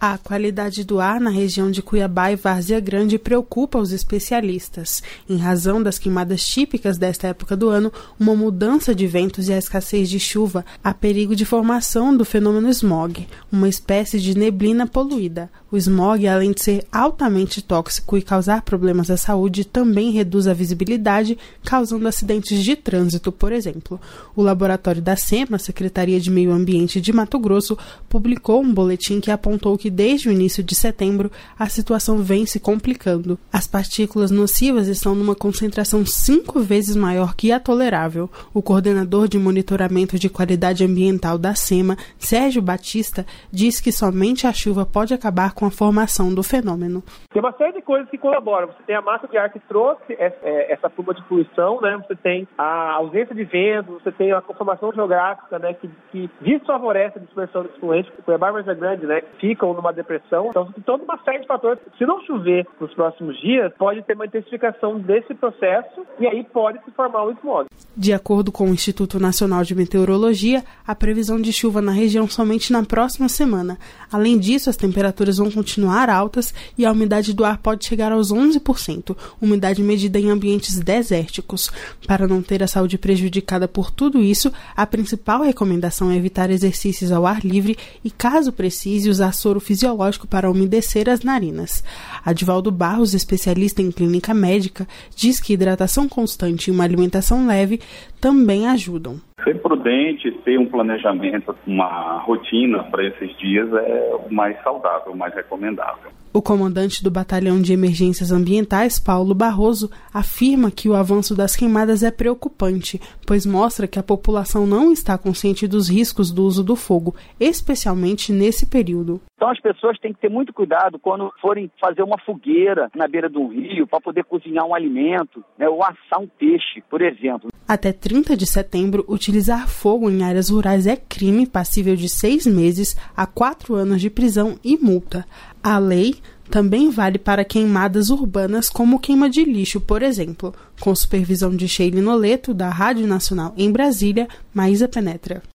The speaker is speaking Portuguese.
A qualidade do ar na região de Cuiabá e Várzea Grande preocupa os especialistas. Em razão das queimadas típicas desta época do ano, uma mudança de ventos e a escassez de chuva, há perigo de formação do fenômeno smog, uma espécie de neblina poluída. O smog, além de ser altamente tóxico e causar problemas à saúde, também reduz a visibilidade, causando acidentes de trânsito, por exemplo. O laboratório da SEMA, Secretaria de Meio Ambiente de Mato Grosso, publicou um boletim que apontou que desde o início de setembro, a situação vem se complicando. As partículas nocivas estão numa concentração 5 vezes maior que a tolerável. O coordenador de monitoramento de qualidade ambiental da SEMA, Sérgio Batista, diz que somente a chuva pode acabar com a formação do fenômeno. Tem uma série de coisas que colaboram. Você tem a massa de ar que trouxe essa pluma de poluição, né? Você tem a ausência de vento, você tem a conformação geográfica, né? Que desfavorece a dispersão dos fluentes, porque Cuiabá e Várzea Grande, né? Ficam numa depressão. Então, tem toda uma série de fatores. Se não chover nos próximos dias, pode ter uma intensificação desse processo e aí pode se formar o smog. De acordo com o Instituto Nacional de Meteorologia, a previsão de chuva na região somente na próxima semana. Além disso, as temperaturas vão continuar altas e a umidade do ar pode chegar aos 11%, umidade medida em ambientes desérticos. Para não ter a saúde prejudicada por tudo isso, a principal recomendação é evitar exercícios ao ar livre e, caso precise, usar soro fisiológico para umedecer as narinas. Adivaldo Barros, especialista em clínica médica, diz que hidratação constante e uma alimentação leve também ajudam. Ser prudente, ter um planejamento, uma rotina para esses dias é o mais saudável, o mais recomendável. O comandante do Batalhão de Emergências Ambientais, Paulo Barroso, afirma que o avanço das queimadas é preocupante, pois mostra que a população não está consciente dos riscos do uso do fogo, especialmente nesse período. Então as pessoas têm que ter muito cuidado quando forem fazer uma fogueira na beira de um rio para poder cozinhar um alimento, né, ou assar um peixe, por exemplo. Até 30 de setembro, utilizar fogo em áreas rurais é crime passível de 6 meses a 4 anos de prisão e multa. A lei também vale para queimadas urbanas como queima de lixo, por exemplo, com supervisão de Sheila Noleto, da Rádio Nacional em Brasília, Maísa Penetra.